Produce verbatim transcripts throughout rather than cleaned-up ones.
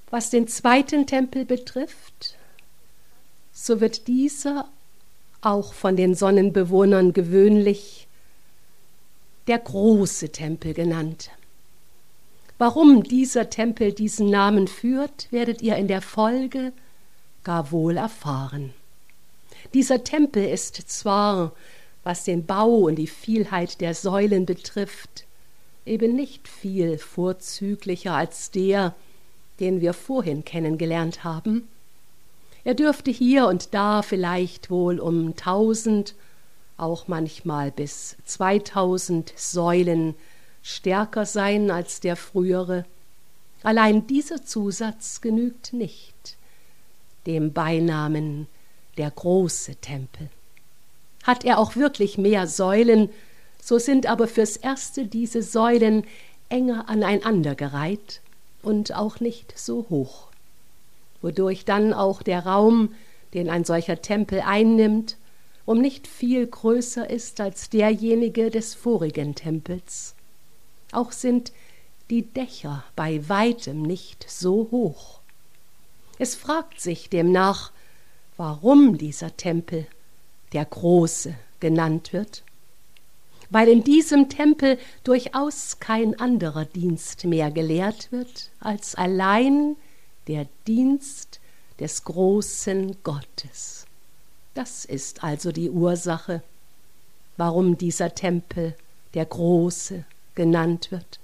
Was den zweiten Tempel betrifft, so wird dieser auch von den Sonnenbewohnern gewöhnlich der große Tempel genannt. Warum dieser Tempel diesen Namen führt, werdet ihr in der Folge gar wohl erfahren. Dieser Tempel ist zwar, was den Bau und die Vielheit der Säulen betrifft, eben nicht viel vorzüglicher als der, den wir vorhin kennengelernt haben. Er dürfte hier und da vielleicht wohl um tausend, auch manchmal bis zweitausend Säulen stärker sein als der frühere. Allein dieser Zusatz genügt nicht dem Beinamen der große Tempel. Hat er auch wirklich mehr Säulen, so sind aber fürs Erste diese Säulen enger aneinandergereiht und auch nicht so hoch, wodurch dann auch der Raum, den ein solcher Tempel einnimmt, um nicht viel größer ist als derjenige des vorigen Tempels. Auch sind die Dächer bei weitem nicht so hoch. Es fragt sich demnach, warum dieser Tempel der Große genannt wird, weil in diesem Tempel durchaus kein anderer Dienst mehr gelehrt wird, als allein der Dienst des großen Gottes. Das ist also die Ursache, warum dieser Tempel der Große genannt wird.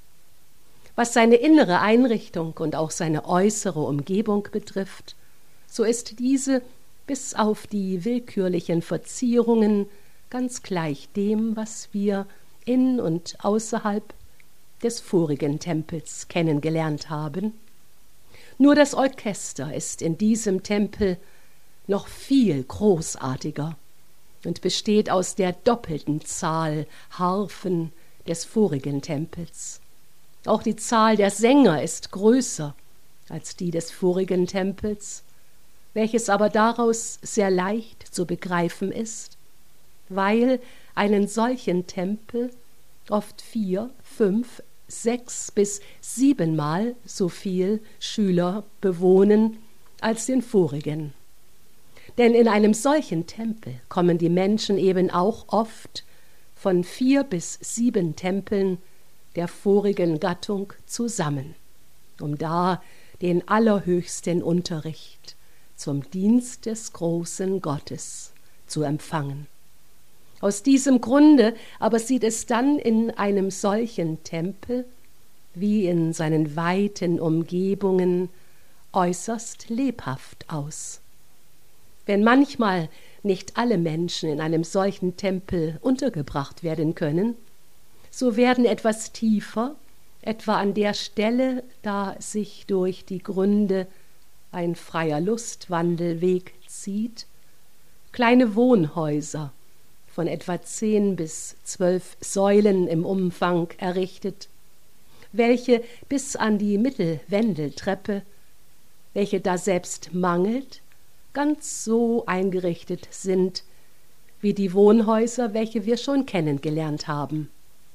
Was seine innere Einrichtung und auch seine äußere Umgebung betrifft, so ist diese bis auf die willkürlichen Verzierungen ganz gleich dem, was wir in und außerhalb des vorigen Tempels kennengelernt haben. Nur das Orchester ist in diesem Tempel noch viel großartiger und besteht aus der doppelten Zahl Harfen des vorigen Tempels. Auch die Zahl der Sänger ist größer als die des vorigen Tempels, welches aber daraus sehr leicht zu begreifen ist, weil einen solchen Tempel oft vier, fünf, sechs bis siebenmal so viel Schüler bewohnen als den vorigen. Denn in einem solchen Tempel kommen die Menschen eben auch oft von vier bis sieben Tempeln der vorigen Gattung zusammen, um da den allerhöchsten Unterricht zum Dienst des großen Gottes zu empfangen. Aus diesem Grunde aber sieht es dann in einem solchen Tempel wie in seinen weiten Umgebungen äußerst lebhaft aus. Wenn manchmal nicht alle Menschen in einem solchen Tempel untergebracht werden können, so werden etwas tiefer, etwa an der Stelle, da sich durch die Gründe ein freier Lustwandelweg zieht, kleine Wohnhäuser von etwa zehn bis zwölf Säulen im Umfang errichtet, welche bis an die Mittelwendeltreppe, welche daselbst mangelt, ganz so eingerichtet sind wie die Wohnhäuser, welche wir schon kennengelernt haben.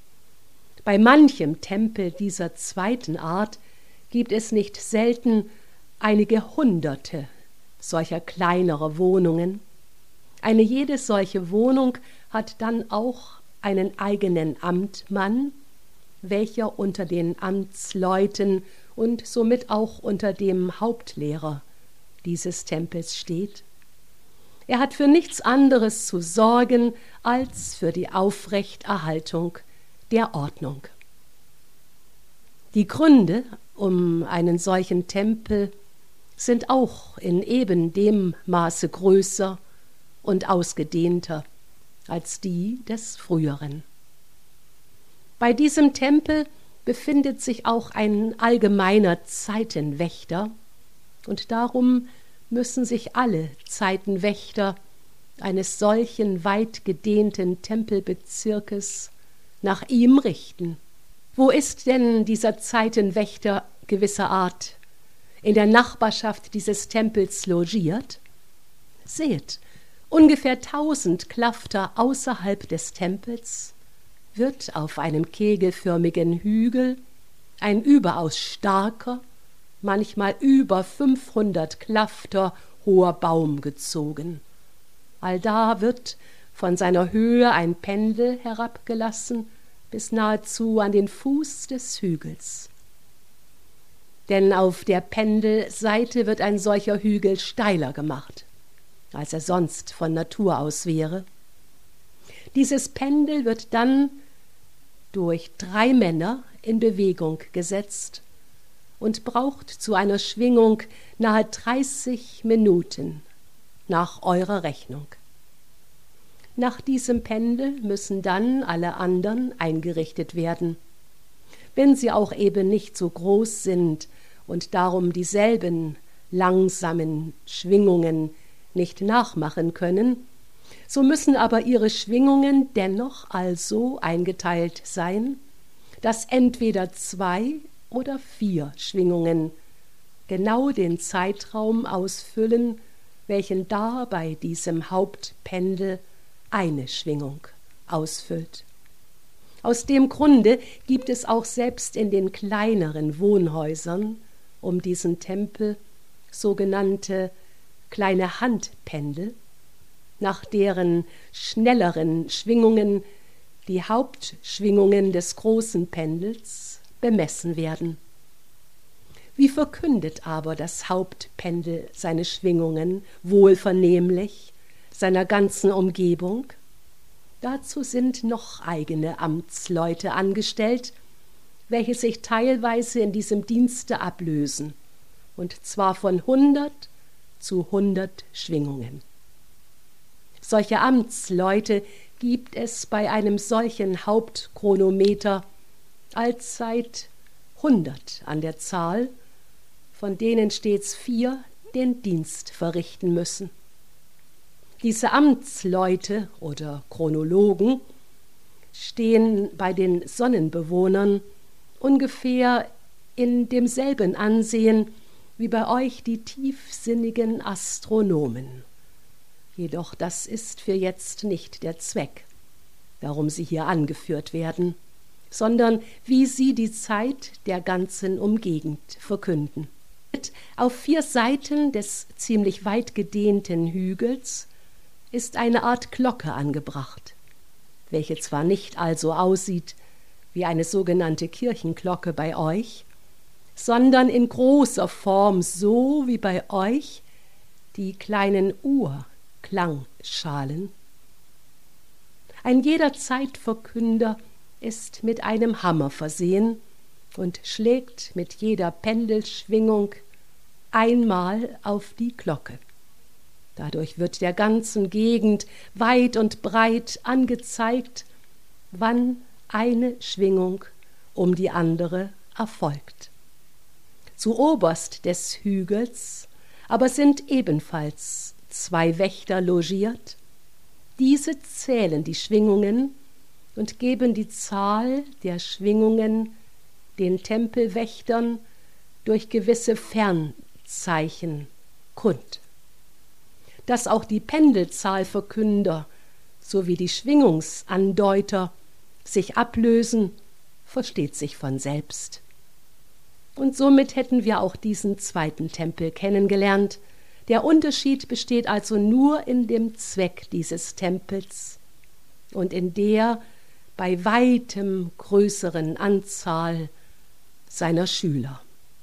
Bei manchem Tempel dieser zweiten Art gibt es nicht selten einige Hunderte solcher kleinerer Wohnungen. Eine jede solche Wohnung hat dann auch einen eigenen Amtmann, welcher unter den Amtsleuten und somit auch unter dem Hauptlehrer dieses Tempels steht. Er hat für nichts anderes zu sorgen als für die Aufrechterhaltung der Ordnung. Die Gründe um einen solchen Tempel sind auch in eben dem Maße größer und ausgedehnter als die des früheren. Bei diesem Tempel befindet sich auch ein allgemeiner Zeitenwächter, und darum müssen sich alle Zeitenwächter eines solchen weit gedehnten Tempelbezirkes nach ihm richten. Wo ist denn dieser Zeitenwächter gewisser Art in der Nachbarschaft dieses Tempels logiert? Seht, ungefähr tausend Klafter außerhalb des Tempels wird auf einem kegelförmigen Hügel ein überaus starker manchmal über fünfhundert Klafter hoher Baum gezogen. Allda wird von seiner Höhe ein Pendel herabgelassen bis nahezu an den Fuß des Hügels. Denn auf der Pendelseite wird ein solcher Hügel steiler gemacht, als er sonst von Natur aus wäre. Dieses Pendel wird dann durch drei Männer in Bewegung gesetzt und braucht zu einer Schwingung nahe dreißig Minuten nach eurer Rechnung. Nach diesem Pendel müssen dann alle anderen eingerichtet werden. Wenn sie auch eben nicht so groß sind und darum dieselben langsamen Schwingungen nicht nachmachen können, so müssen aber ihre Schwingungen dennoch also eingeteilt sein, dass entweder zwei oder vier Schwingungen genau den Zeitraum ausfüllen, welchen da bei diesem Hauptpendel eine Schwingung ausfüllt. Aus dem Grunde gibt es auch selbst in den kleineren Wohnhäusern um diesen Tempel sogenannte kleine Handpendel, nach deren schnelleren Schwingungen die Hauptschwingungen des großen Pendels bemessen werden. Wie verkündet aber das Hauptpendel seine Schwingungen wohlvernehmlich seiner ganzen Umgebung? Dazu sind noch eigene Amtsleute angestellt, welche sich teilweise in diesem Dienste ablösen, und zwar von hundert zu hundert Schwingungen. Solche Amtsleute gibt es bei einem solchen Hauptchronometer allzeit hundert an der Zahl, von denen stets vier den Dienst verrichten müssen. Diese Amtsleute oder Chronologen stehen bei den Sonnenbewohnern ungefähr in demselben Ansehen wie bei euch die tiefsinnigen Astronomen. Jedoch das ist für jetzt nicht der Zweck, warum sie hier angeführt werden, sondern wie sie die Zeit der ganzen Umgegend verkünden. Auf vier Seiten des ziemlich weit gedehnten Hügels ist eine Art Glocke angebracht, welche zwar nicht also aussieht wie eine sogenannte Kirchenglocke bei euch, sondern in großer Form so wie bei euch die kleinen Uhrklangschalen. Ein jeder Zeitverkünder ist mit einem Hammer versehen und schlägt mit jeder Pendelschwingung einmal auf die Glocke. Dadurch wird der ganzen Gegend weit und breit angezeigt, wann eine Schwingung um die andere erfolgt. Zu oberst des Hügels aber sind ebenfalls zwei Wächter logiert. Diese zählen die Schwingungen und geben die Zahl der Schwingungen den Tempelwächtern durch gewisse Fernzeichen kund. Dass auch die Pendelzahlverkünder sowie die Schwingungsandeuter sich ablösen, versteht sich von selbst. Und somit hätten wir auch diesen zweiten Tempel kennengelernt. Der Unterschied besteht also nur in dem Zweck dieses Tempels und in der bei weitem größeren Anzahl seiner Schüler.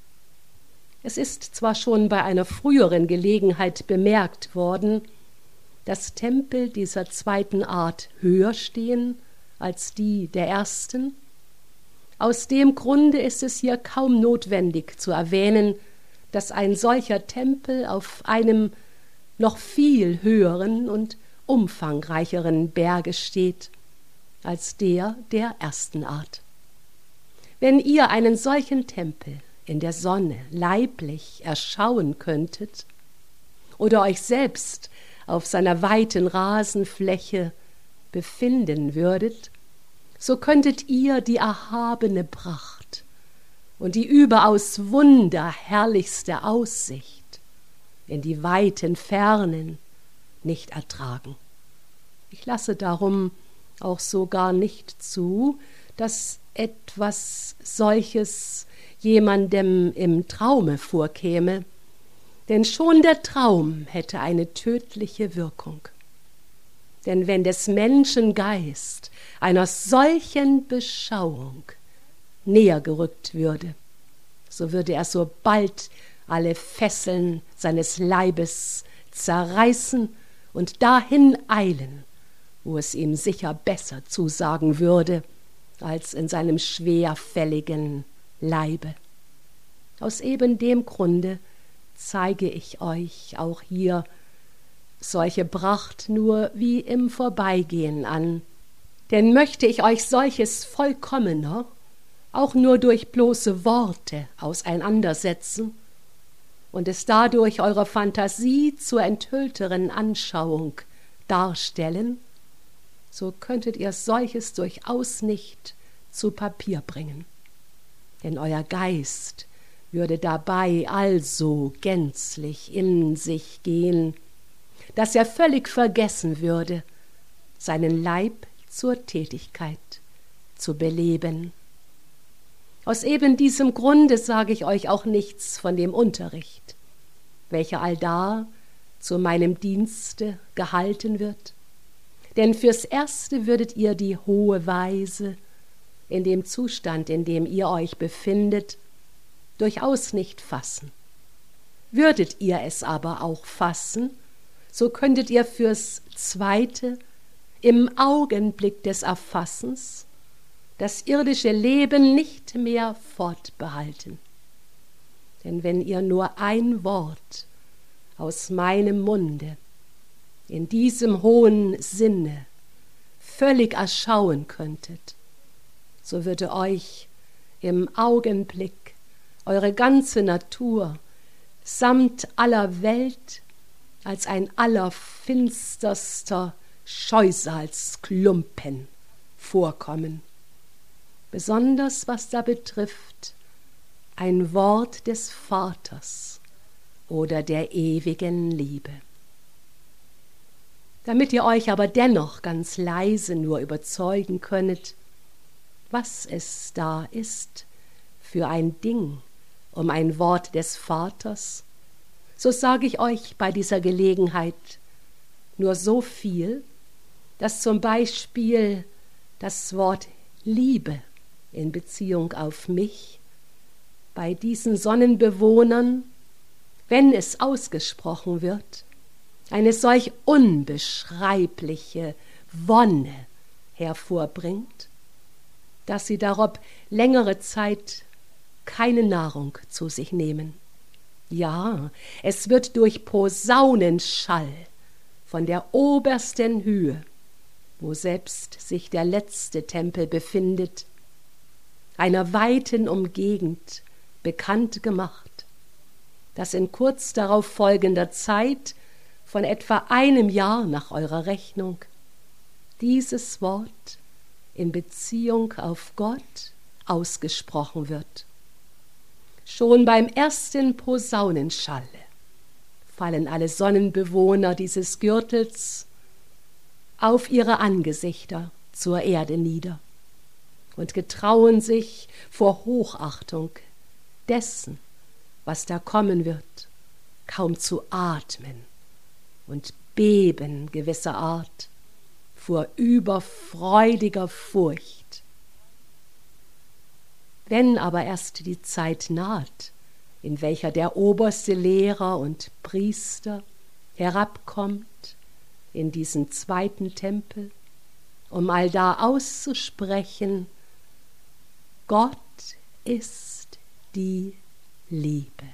Es ist zwar schon bei einer früheren Gelegenheit bemerkt worden, dass Tempel dieser zweiten Art höher stehen als die der ersten. Aus dem Grunde ist es hier kaum notwendig zu erwähnen, dass ein solcher Tempel auf einem noch viel höheren und umfangreicheren Berge steht als der der ersten Art. Wenn ihr einen solchen Tempel in der Sonne leiblich erschauen könntet oder euch selbst auf seiner weiten Rasenfläche befinden würdet, so könntet ihr die erhabene Pracht und die überaus wunderherrlichste Aussicht in die weiten Fernen nicht ertragen. Ich lasse darum auch so gar nicht zu, dass etwas solches jemandem im Traume vorkäme, denn schon der Traum hätte eine tödliche Wirkung. Denn wenn des Menschen Geist einer solchen Beschauung näher gerückt würde, so würde er so bald alle Fesseln seines Leibes zerreißen und dahin eilen, wo es ihm sicher besser zusagen würde, als in seinem schwerfälligen Leibe. Aus eben dem Grunde zeige ich euch auch hier solche Pracht nur wie im Vorbeigehen an, denn möchte ich euch solches vollkommener auch nur durch bloße Worte auseinandersetzen und es dadurch eurer Fantasie zur enthüllteren Anschauung darstellen, so könntet ihr solches durchaus nicht zu Papier bringen. Denn euer Geist würde dabei also gänzlich in sich gehen, dass er völlig vergessen würde, seinen Leib zur Tätigkeit zu beleben. Aus eben diesem Grunde sage ich euch auch nichts von dem Unterricht, welcher allda zu meinem Dienste gehalten wird. Denn fürs Erste würdet ihr die hohe Weise in dem Zustand, in dem ihr euch befindet, durchaus nicht fassen. Würdet ihr es aber auch fassen, so könntet ihr fürs Zweite im Augenblick des Erfassens das irdische Leben nicht mehr fortbehalten. Denn wenn ihr nur ein Wort aus meinem Munde in diesem hohen Sinne völlig erschauen könntet, so würde euch im Augenblick eure ganze Natur samt aller Welt als ein allerfinsterster Scheusalsklumpen vorkommen. Besonders was da betrifft, ein Wort des Vaters oder der ewigen Liebe. Damit ihr euch aber dennoch ganz leise nur überzeugen könnet, was es da ist für ein Ding um ein Wort des Vaters, so sage ich euch bei dieser Gelegenheit nur so viel, dass zum Beispiel das Wort Liebe in Beziehung auf mich bei diesen Sonnenbewohnern, wenn es ausgesprochen wird, eine solch unbeschreibliche Wonne hervorbringt, dass sie darob längere Zeit keine Nahrung zu sich nehmen. Ja, es wird durch Posaunenschall von der obersten Höhe, wo selbst sich der letzte Tempel befindet, einer weiten Umgegend bekannt gemacht, dass in kurz darauf folgender Zeit von etwa einem Jahr nach eurer Rechnung dieses Wort in Beziehung auf Gott ausgesprochen wird. Schon beim ersten Posaunenschalle fallen alle Sonnenbewohner dieses Gürtels auf ihre Angesichter zur Erde nieder und getrauen sich vor Hochachtung dessen, was da kommen wird, kaum zu atmen und beben gewisser Art vor überfreudiger Furcht. Wenn aber erst die Zeit naht, in welcher der oberste Lehrer und Priester herabkommt in diesen zweiten Tempel, um allda auszusprechen, Gott ist die Liebe,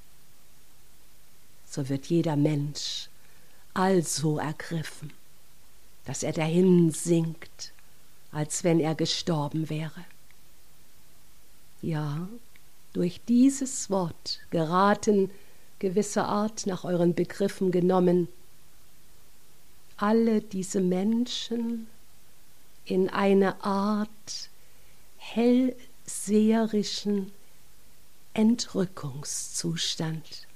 so wird jeder Mensch also ergriffen, dass er dahin sinkt, als wenn er gestorben wäre. Ja, durch dieses Wort geraten gewisser Art nach euren Begriffen genommen alle diese Menschen in eine Art hellseherischen Entrückungszustand.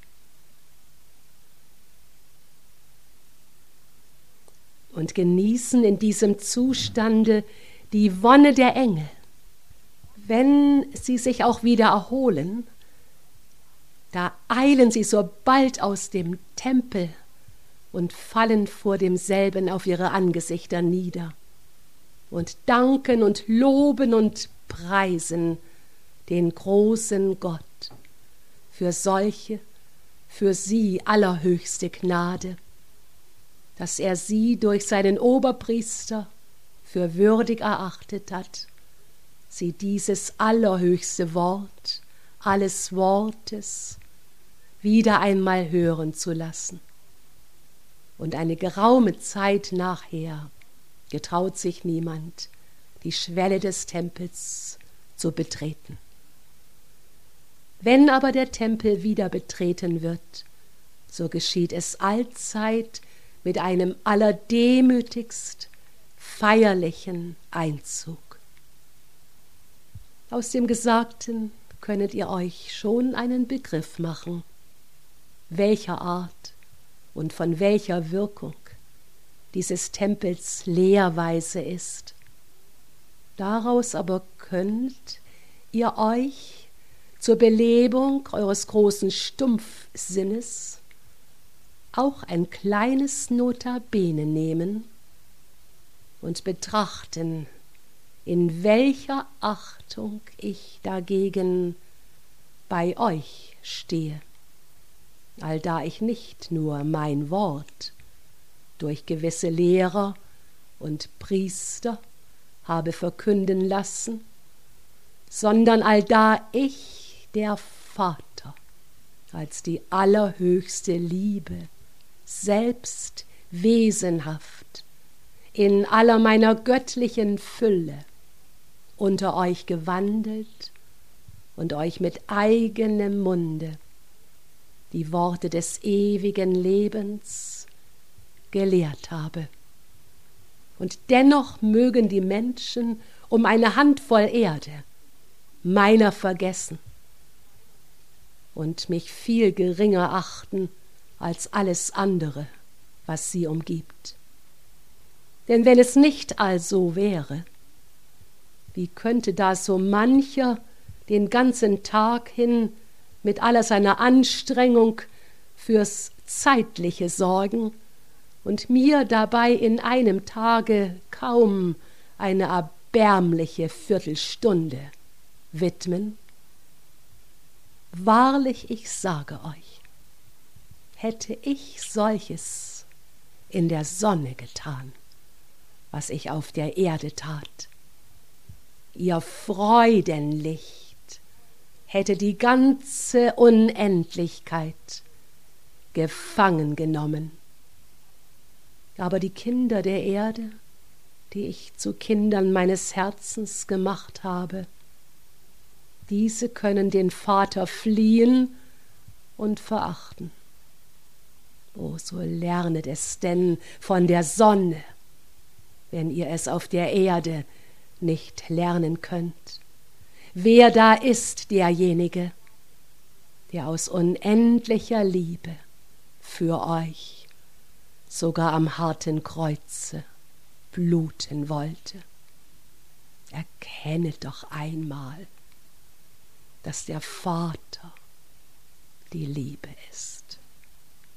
Und genießen in diesem Zustande die Wonne der Engel, Wenn sie sich auch wieder erholen, da eilen sie so bald aus dem Tempel und fallen vor demselben auf ihre Angesichter nieder und danken und loben und preisen den großen Gott für solche, für sie allerhöchste Gnade, dass er sie durch seinen Oberpriester für würdig erachtet hat, sie dieses allerhöchste Wort alles Wortes wieder einmal hören zu lassen. Und eine geraume Zeit nachher getraut sich niemand, die Schwelle des Tempels zu betreten. Wenn aber der Tempel wieder betreten wird, so geschieht es allzeit mit einem allerdemütigst feierlichen Einzug. Aus dem Gesagten könnet ihr euch schon einen Begriff machen, welcher Art und von welcher Wirkung dieses Tempels Lehrweise ist. Daraus aber könnt ihr euch zur Belebung eures großen Stumpfsinnes auch ein kleines Notabene nehmen und betrachten, in welcher Achtung ich dagegen bei euch stehe, allda ich nicht nur mein Wort durch gewisse Lehrer und Priester habe verkünden lassen, sondern allda ich, der Vater, als die allerhöchste Liebe, selbst wesenhaft, in aller meiner göttlichen Fülle unter euch gewandelt und euch mit eigenem Munde die Worte des ewigen Lebens gelehrt habe. Und dennoch mögen die Menschen um eine Handvoll Erde meiner vergessen und mich viel geringer achten als alles andere, was sie umgibt. Denn wenn es nicht also wäre, wie könnte da so mancher den ganzen Tag hin mit aller seiner Anstrengung fürs Zeitliche sorgen und mir dabei in einem Tage kaum eine erbärmliche Viertelstunde widmen? Wahrlich, ich sage euch, hätte ich solches in der Sonne getan, was ich auf der Erde tat, ihr Freudenlicht hätte die ganze Unendlichkeit gefangen genommen. Aber die Kinder der Erde, die ich zu Kindern meines Herzens gemacht habe, diese können den Vater fliehen und verachten. O, so lernet es denn von der Sonne, wenn ihr es auf der Erde nicht lernen könnt. Wer da ist derjenige, der aus unendlicher Liebe für euch sogar am harten Kreuze bluten wollte? Erkennet doch einmal, dass der Vater die Liebe ist.